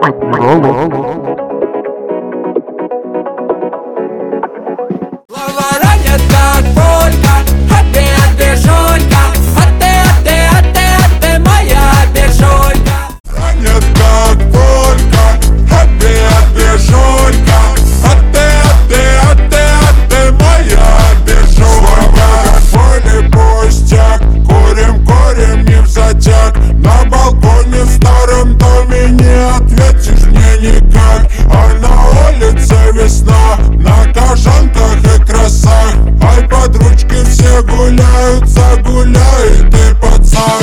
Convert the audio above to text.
Ранят как пулька, а ты Жулька, а ты моя бежулька. Ранят как пулька, а ты Жулька, а ты моя бежулька. В поле пустяк, курим не взатяк. На балконе в старом доме не ответишь мне никак. А на улице весна, на кожанках и красах. Ай, под ручки все гуляют, загуляет и пацан.